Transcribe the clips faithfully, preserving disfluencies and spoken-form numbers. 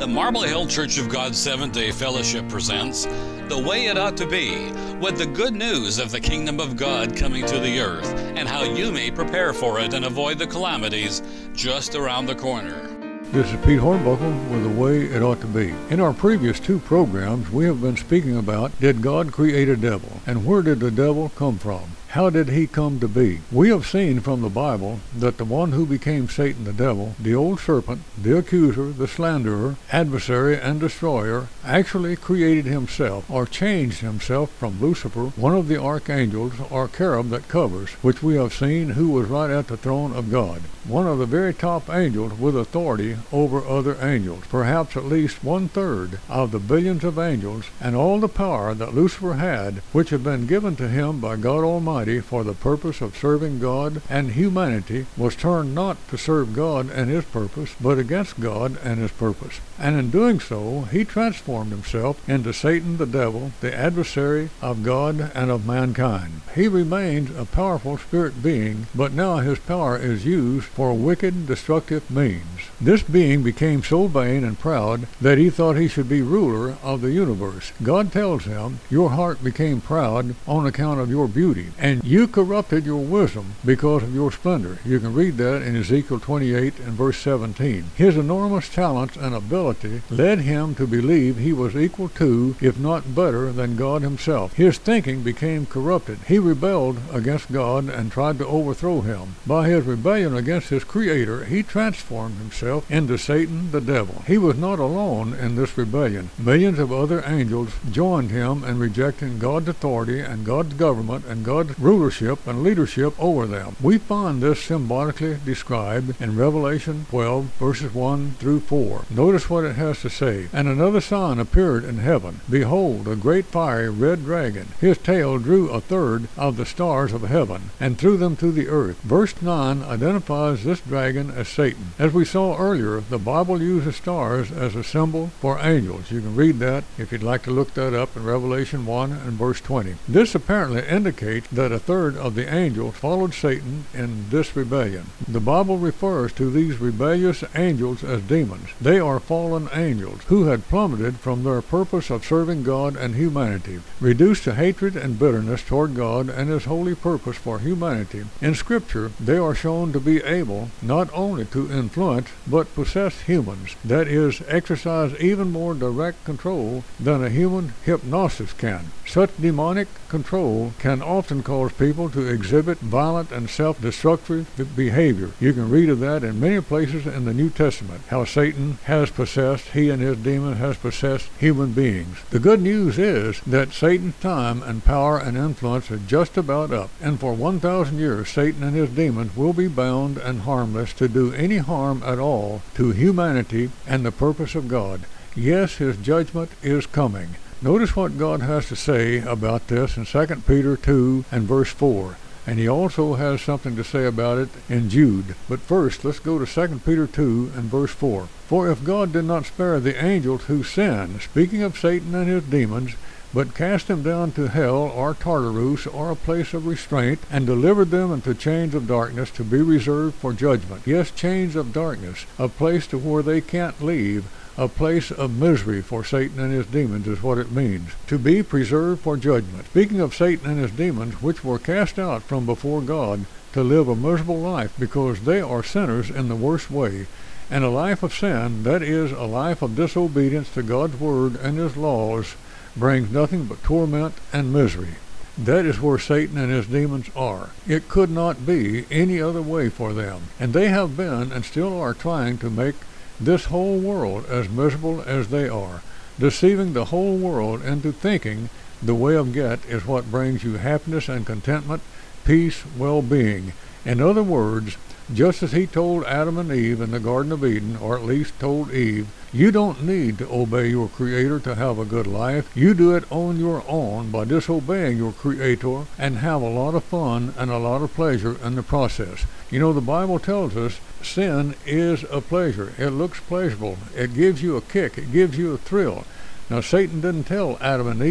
The Marble Hill Church of God Seventh-day Fellowship presents The Way It Ought to Be, with the good news of the kingdom of God coming to the earth and how you may prepare for it and avoid the calamities just around the corner. This is Pete Hornbuckle with The Way It Ought to Be. In our previous two programs, we have been speaking about, did God create a devil? And where did the devil come from? How did he come to be? We have seen from the Bible that the one who became Satan the devil, the old serpent, the accuser, the slanderer, adversary, and destroyer, actually created himself, or changed himself from Lucifer, one of the archangels, or cherub that covers, which we have seen who was right at the throne of God, one of the very top angels with authority over other angels, perhaps at least one-third of the billions of angels, and all the power that Lucifer had, which had been given to him by God Almighty for the purpose of serving God and humanity, was turned not to serve God and his purpose, but against God and his purpose. And in doing so, he transformed himself into Satan the devil, the adversary of God and of mankind. He remains a powerful spirit being, but now his power is used for wicked, destructive means. This being became so vain and proud that he thought he should be ruler of the universe. God tells him, your heart became proud on account of your beauty, and you corrupted your wisdom because of your splendor. You can read that in Ezekiel twenty-eight and verse seventeen. His enormous talents and ability led him to believe he was equal to, if not better than God himself. His thinking became corrupted. He rebelled against God and tried to overthrow him. By his rebellion against his Creator, he transformed himself into Satan the devil. He was not alone in this rebellion. Millions of other angels joined him in rejecting God's authority and God's government and God's rulership and leadership over them. We find this symbolically described in Revelation twelve, verses one through four. Notice what it has to say. And another sign appeared in heaven. Behold, a great fiery red dragon. His tail drew a third of the stars of heaven and threw them to the earth. Verse nine identifies this dragon as Satan. As we saw earlier, the Bible uses stars as a symbol for angels. You can read that if you'd like to look that up in Revelation one and verse twenty. This apparently indicates that a third of the angels followed Satan in this rebellion. The Bible refers to these rebellious angels as demons. They are fallen angels who had plummeted from their purpose of serving God and humanity, reduced to hatred and bitterness toward God and his holy purpose for humanity. In Scripture, they are shown to be able not only to influence but possess humans, that is, exercise even more direct control than a human hypnosis can. Such demonic control can often cause people to exhibit violent and self-destructive behavior. You can read of that in many places in the New Testament, how Satan has possessed, he and his demon has possessed human beings. The good news is that Satan's time and power and influence are just about up, and for one thousand years Satan and his demons will be bound and harmless to do any harm at all to humanity and the purpose of God. Yes, his judgment is coming. Notice what God has to say about this in Second Peter two and verse four. And he also has something to say about it in Jude. But first, let's go to Second Peter two and verse four. For if God did not spare the angels who sinned, speaking of Satan and his demons, but cast them down to hell or Tartarus or a place of restraint, and delivered them into chains of darkness to be reserved for judgment. Yes, chains of darkness, a place to where they can't leave, a place of misery for Satan and his demons is what it means, to be preserved for judgment. Speaking of Satan and his demons, which were cast out from before God to live a miserable life because they are sinners in the worst way, and a life of sin, that is, a life of disobedience to God's word and his laws, brings nothing but torment and misery. That is where Satan and his demons are. It could not be any other way for them, and they have been and still are trying to make this whole world as miserable as they are, deceiving the whole world into thinking the way of get is what brings you happiness and contentment, peace, well-being. In other words, just as he told Adam and Eve in the Garden of Eden, or at least told Eve, you don't need to obey your Creator to have a good life. You do it on your own by disobeying your Creator and have a lot of fun and a lot of pleasure in the process. You know, the Bible tells us sin is a pleasure. It looks pleasurable. It gives you a kick. It gives you a thrill. Now, Satan didn't tell Adam and Eve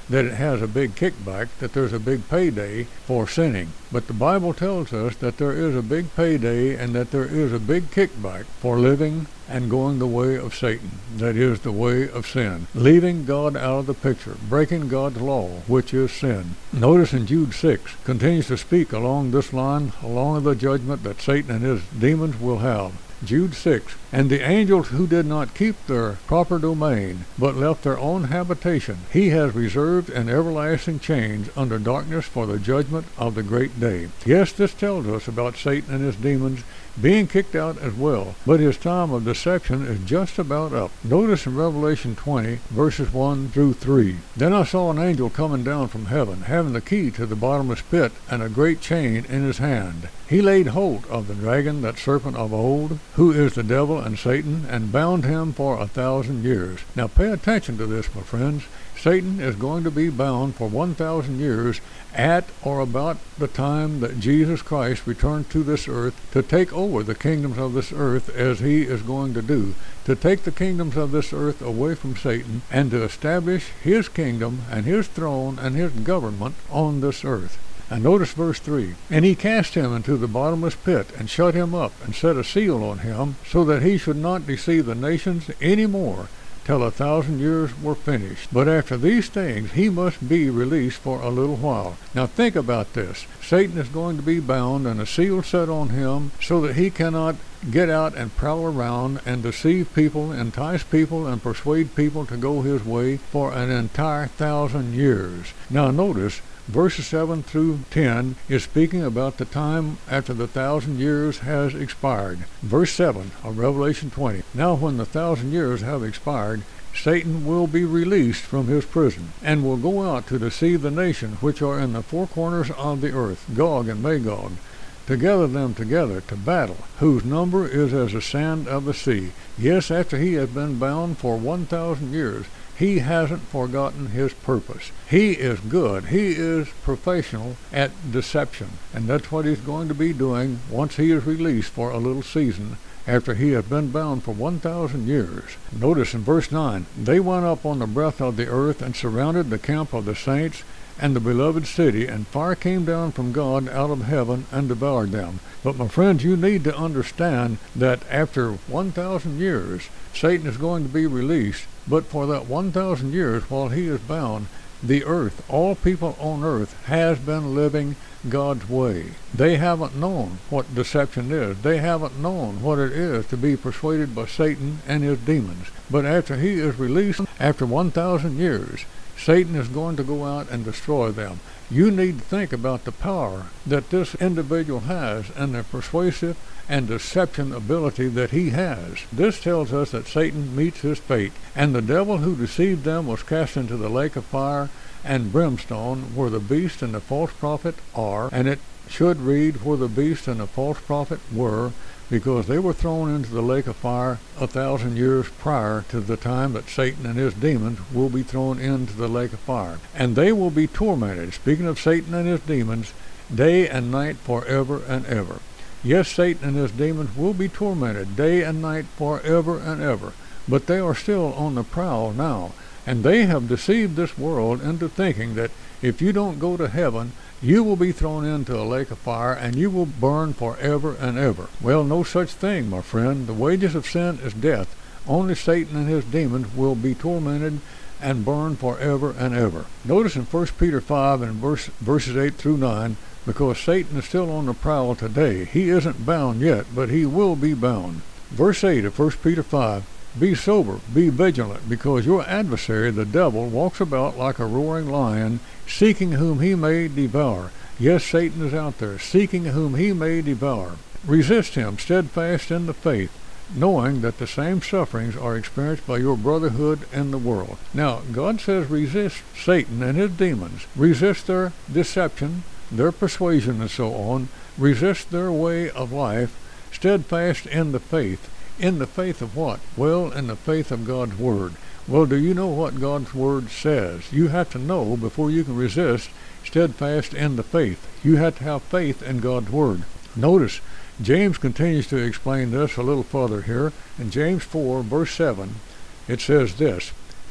that it has a big kickback, that there's a big payday for sinning. But the Bible tells us that there is a big payday and that there is a big kickback for living and going the way of Satan, that is the way of sin, leaving God out of the picture, breaking God's law, which is sin. Notice in Jude six, continues to speak along this line, along the judgment that Satan and his demons will have. Jude six, and the angels who did not keep their proper domain, but left their own habitation, he has reserved in everlasting chains under darkness for the judgment of the great day. Yes, this tells us about Satan and his demons being kicked out as well, but his time of deception is just about up. Notice in Revelation twenty, verses one through three. Then I saw an angel coming down from heaven, having the key to the bottomless pit and a great chain in his hand. He laid hold of the dragon, that serpent of old, who is the devil and Satan, and bound him for a thousand years. Now pay attention to this, my friends. Satan is going to be bound for one thousand years at or about the time that Jesus Christ returned to this earth to take over the kingdoms of this earth, as he is going to do, to take the kingdoms of this earth away from Satan and to establish his kingdom and his throne and his government on this earth. And notice verse three. And he cast him into the bottomless pit, and shut him up, and set a seal on him, so that he should not deceive the nations any more, till a thousand years were finished. But after these things he must be released for a little while. Now think about this. Satan is going to be bound, and a seal set on him, so that he cannot get out and prowl around and deceive people, entice people, and persuade people to go his way for an entire thousand years. Now notice, verses seven through ten is speaking about the time after the thousand years has expired. Verse seven of Revelation twenty. Now when the thousand years have expired, Satan will be released from his prison, and will go out to deceive the nations which are in the four corners of the earth, Gog and Magog, to gather them together to battle, whose number is as the sand of the sea. Yes, after he has been bound for one thousand years, he hasn't forgotten his purpose. He is good. He is professional at deception. And that's what he's going to be doing once he is released for a little season, after he has been bound for one thousand years. Notice in verse nine, they went up on the breadth of the earth and surrounded the camp of the saints and the beloved city, and fire came down from God out of heaven and devoured them. But my friends, you need to understand that after one thousand years, Satan is going to be released. But for that one thousand years, while he is bound, the earth, all people on earth, has been living God's way. They haven't known what deception is. They haven't known what it is to be persuaded by Satan and his demons. But after he is released, after one thousand years, Satan is going to go out and destroy them. You need to think about the power that this individual has and the persuasive and deception ability that he has. This tells us that Satan meets his fate, and the devil who deceived them was cast into the lake of fire and brimstone, where the beast and the false prophet are, and it should read where the beast and the false prophet were, because they were thrown into the lake of fire a thousand years prior to the time that Satan and his demons will be thrown into the lake of fire. And they will be tormented, speaking of Satan and his demons, day and night forever and ever. Yes, Satan and his demons will be tormented day and night forever and ever, but they are still on the prowl now, and they have deceived this world into thinking that if you don't go to heaven, you will be thrown into a lake of fire and you will burn forever and ever. Well, no such thing, my friend. The wages of sin is death. Only Satan and his demons will be tormented and burned forever and ever. Notice in First Peter five and verse, verses eight through nine, because Satan is still on the prowl today. He isn't bound yet, but he will be bound. Verse eight of First Peter five, be sober, be vigilant, because your adversary, the devil, walks about like a roaring lion, seeking whom he may devour. Yes, Satan is out there, seeking whom he may devour. Resist him, steadfast in the faith, knowing that the same sufferings are experienced by your brotherhood in the world. Now, God says resist Satan and his demons. Resist their deception, their persuasion, and so on. Resist their way of life, steadfast in the faith. In the faith of what? Well, in the faith of God's Word. Well, do you know what God's Word says? You have to know before you can resist steadfast in the faith. You have to have faith in God's Word. Notice, James continues to explain this a little further here. In James four, verse seven, it says this,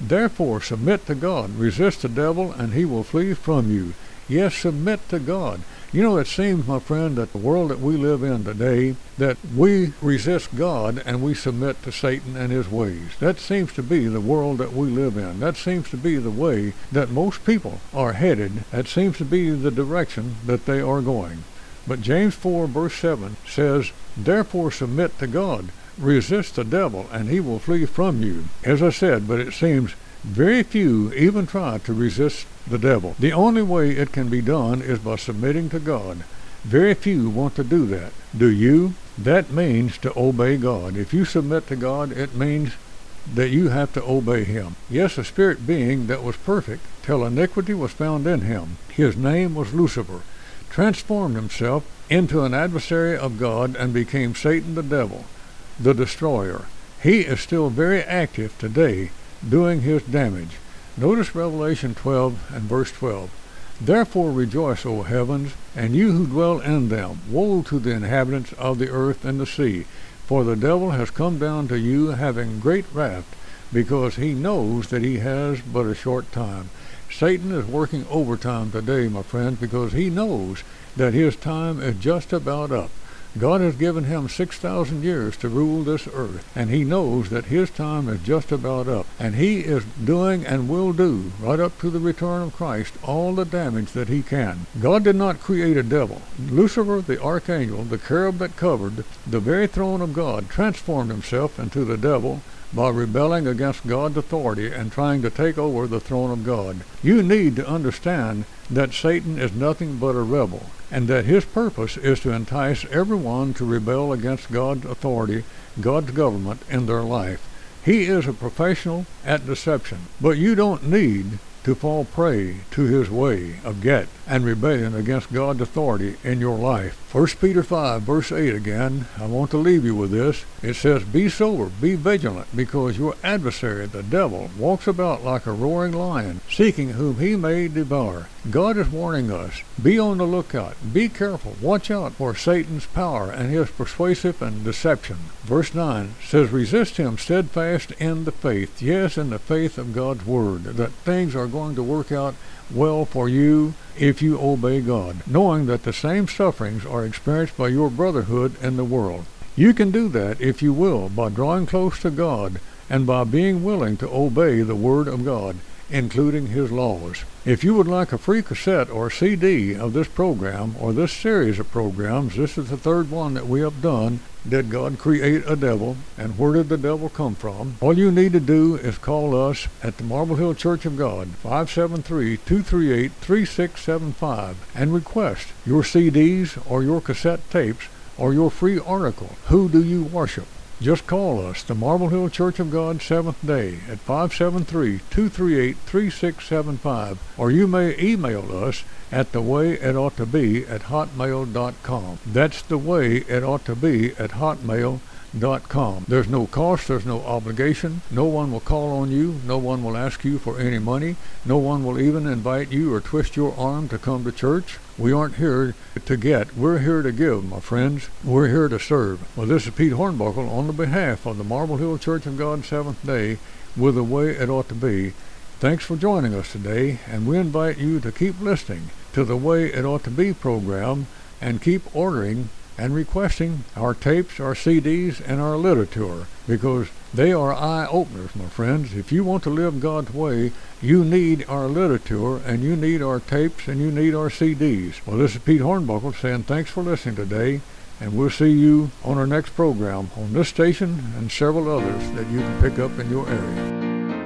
Therefore submit to God. Resist the devil, and he will flee from you. Yes, submit to God. You know, it seems, my friend, that the world that we live in today, that we resist God and we submit to Satan and his ways. That seems to be the world that we live in. That seems to be the way that most people are headed. That seems to be the direction that they are going. But James four, verse seven says, therefore submit to God. Resist the devil, and he will flee from you. As I said, but it seems very few even try to resist the devil. The only way it can be done is by submitting to God. Very few want to do that. Do you? That means to obey God. If you submit to God, it means that you have to obey him. Yes, a spirit being that was perfect till iniquity was found in him. His name was Lucifer. Transformed himself into an adversary of God and became Satan the devil, the destroyer. He is still very active today, doing his damage. Notice Revelation twelve and verse twelve. Therefore rejoice, O heavens, and you who dwell in them. Woe to the inhabitants of the earth and the sea, for the devil has come down to you having great wrath, because he knows that he has but a short time. Satan is working overtime today, my friends, because he knows that his time is just about up. God has given him six thousand years to rule this earth, and he knows that his time is just about up. And he is doing and will do, right up to the return of Christ, all the damage that he can. God did not create a devil. Lucifer, the archangel, the cherub that covered the very throne of God, transformed himself into the devil by rebelling against God's authority and trying to take over the throne of God. You need to understand that Satan is nothing but a rebel, and that his purpose is to entice everyone to rebel against God's authority, God's government in their life. He is a professional at deception, but you don't need to fall prey to his way of get and rebellion against God's authority in your life. First Peter five, verse eight again, I want to leave you with this. It says, be sober, be vigilant, because your adversary, the devil, walks about like a roaring lion, seeking whom he may devour. God is warning us, be on the lookout, be careful, watch out for Satan's power and his persuasive and deception. Verse nine says, resist him steadfast in the faith, yes, in the faith of God's word, that things are going to work out well for you if you obey God, knowing that the same sufferings are experienced by your brotherhood in the world. You can do that, if you will, by drawing close to God and by being willing to obey the Word of God, including His laws. If you would like a free cassette or C D of this program or this series of programs, this is the third one that we have done, Did God Create a Devil, and Where Did the Devil Come From? All you need to do is call us at the Marble Hill Church of God, five seven three, two three eight, three six seven five, and request your C Ds or your cassette tapes or your free article, Who Do You Worship? Just call us, the Marble Hill Church of God, Seventh Day, at five seven three, two three eight, three six seven five, or you may email us at the way it ought to be at hotmail dot com. That's the way it ought to be at hotmail dot com. There's no cost, there's no obligation. No one will call on you, no one will ask you for any money, no one will even invite you or twist your arm to come to church. We aren't here to get, we're here to give, my friends. We're here to serve. Well, this is Pete Hornbuckle on the behalf of the Marble Hill Church of God, Seventh Day, with the way it ought to be. Thanks for joining us today, and we invite you to keep listening to the Way It Ought to Be program and keep ordering and requesting our tapes, our C Ds, and our literature, because they are eye-openers, my friends. If you want to live God's way, you need our literature, and you need our tapes, and you need our C Ds. Well, this is Pete Hornbuckle saying thanks for listening today, and we'll see you on our next program on this station and several others that you can pick up in your area.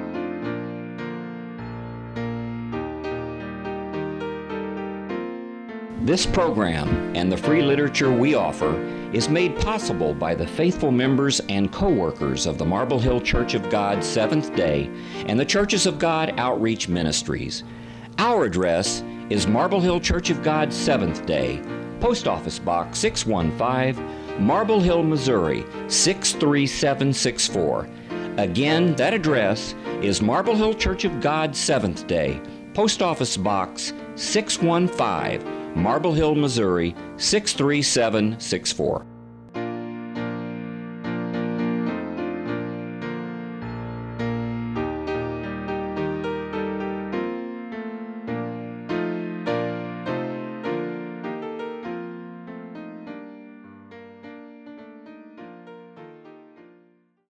This program and the free literature we offer is made possible by the faithful members and co-workers of the Marble Hill Church of God Seventh Day and the Churches of God Outreach Ministries. Our address is Marble Hill Church of God Seventh Day, Post Office Box six one five, Marble Hill, Missouri six three seven six four. Again, that address is Marble Hill Church of God Seventh Day, Post Office Box six one five, Marble Hill, Missouri six three seven six four.